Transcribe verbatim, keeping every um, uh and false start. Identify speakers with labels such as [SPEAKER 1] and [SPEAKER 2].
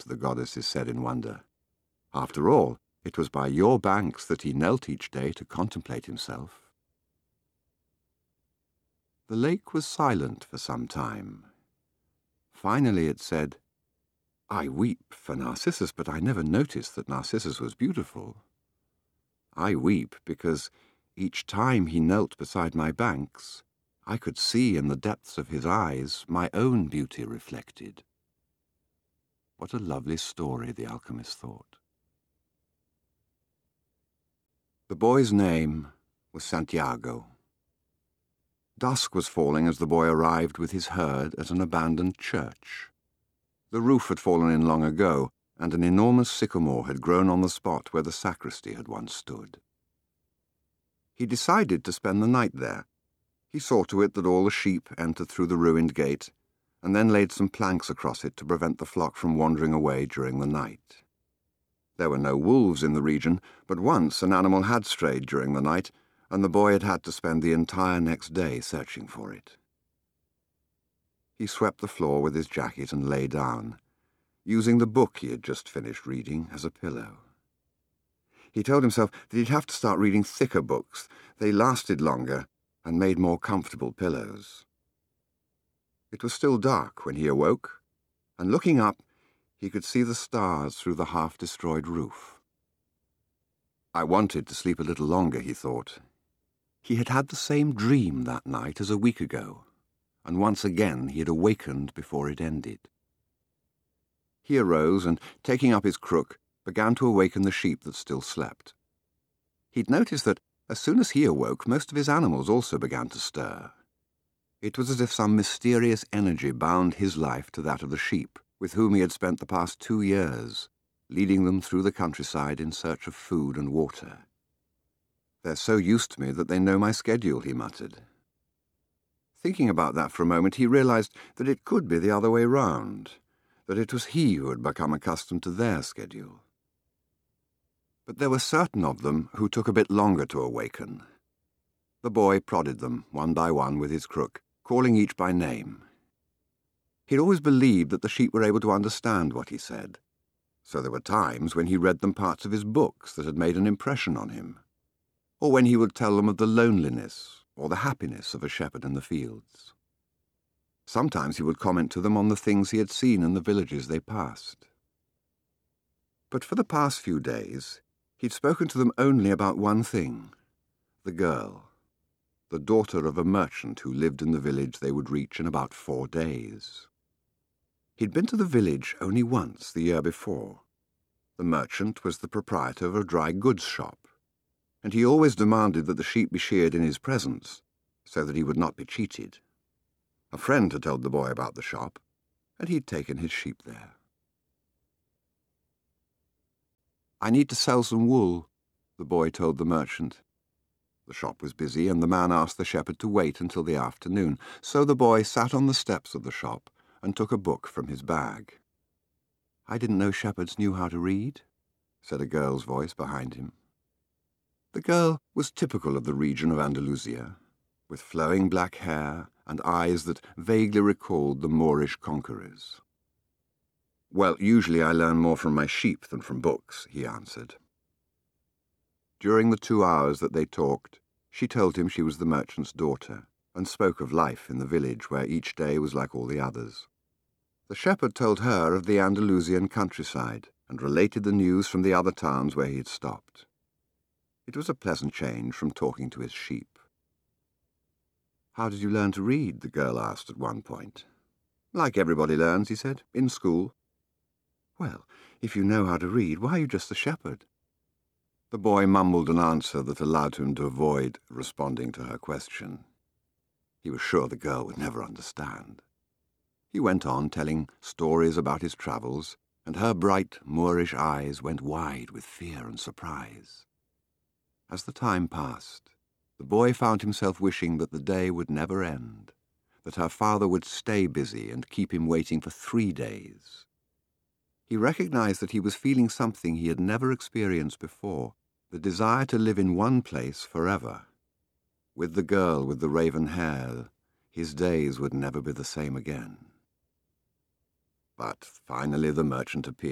[SPEAKER 1] the goddesses said in wonder. After all, it was by your banks that he knelt each day to contemplate himself. The lake was silent for some time. Finally it said, I weep for Narcissus, but I never noticed that Narcissus was beautiful. I weep because each time he knelt beside my banks, I could see in the depths of his eyes my own beauty reflected. What a lovely story, the alchemist thought. The boy's name was Santiago. Dusk was falling as the boy arrived with his herd at an abandoned church. The roof had fallen in long ago, and an enormous sycamore had grown on the spot where the sacristy had once stood. He decided to spend the night there. He saw to it that all the sheep entered through the ruined gate, and then laid some planks across it to prevent the flock from wandering away during the night. There were no wolves in the region, but once an animal had strayed during the night, and the boy had had to spend the entire next day searching for it. He swept the floor with his jacket and lay down, using the book he had just finished reading as a pillow. He told himself that he'd have to start reading thicker books. They lasted longer and made more comfortable pillows. It was still dark when he awoke, and looking up, he could see the stars through the half-destroyed roof. I wanted to sleep a little longer, he thought. He had had the same dream that night as a week ago, and once again he had awakened before it ended. He arose and, taking up his crook, began to awaken the sheep that still slept. He'd noticed that, as soon as he awoke, most of his animals also began to stir. It was as if some mysterious energy bound his life to that of the sheep, with whom he had spent the past two years, leading them through the countryside in search of food and water. They're so used to me that they know my schedule, he muttered. Thinking about that for a moment, he realized that it could be the other way round, that it was he who had become accustomed to their schedule. But there were certain of them who took a bit longer to awaken. The boy prodded them, one by one, with his crook, calling each by name. He'd always believed that the sheep were able to understand what he said, so there were times when he read them parts of his books that had made an impression on him, or when he would tell them of the loneliness or the happiness of a shepherd in the fields. Sometimes he would comment to them on the things he had seen in the villages they passed. But for the past few days, he'd spoken to them only about one thing, the girl, the daughter of a merchant who lived in the village they would reach in about four days. He'd been to the village only once the year before. The merchant was the proprietor of a dry goods shop, and he always demanded that the sheep be sheared in his presence, so that he would not be cheated. A friend had told the boy about the shop, and he'd taken his sheep there. I need to sell some wool, the boy told the merchant. The shop was busy, and the man asked the shepherd to wait until the afternoon, so the boy sat on the steps of the shop and took a book from his bag. I didn't know shepherds knew how to read, said a girl's voice behind him. The girl was typical of the region of Andalusia, with flowing black hair and eyes that vaguely recalled the Moorish conquerors. Well, usually I learn more from my sheep than from books, he answered. During the two hours that they talked, she told him she was the merchant's daughter, and spoke of life in the village where each day was like all the others. The shepherd told her of the Andalusian countryside, and related the news from the other towns where he had stopped. It was a pleasant change from talking to his sheep. How did you learn to read? The girl asked at one point. Like everybody learns, he said, in school. Well, if you know how to read, why are you just a shepherd? The boy mumbled an answer that allowed him to avoid responding to her question. He was sure the girl would never understand. He went on telling stories about his travels, and her bright Moorish eyes went wide with fear and surprise. As the time passed, the boy found himself wishing that the day would never end, that her father would stay busy and keep him waiting for three days. He recognized that he was feeling something he had never experienced before, the desire to live in one place forever. With the girl with the raven hair, his days would never be the same again. But finally the merchant appeared.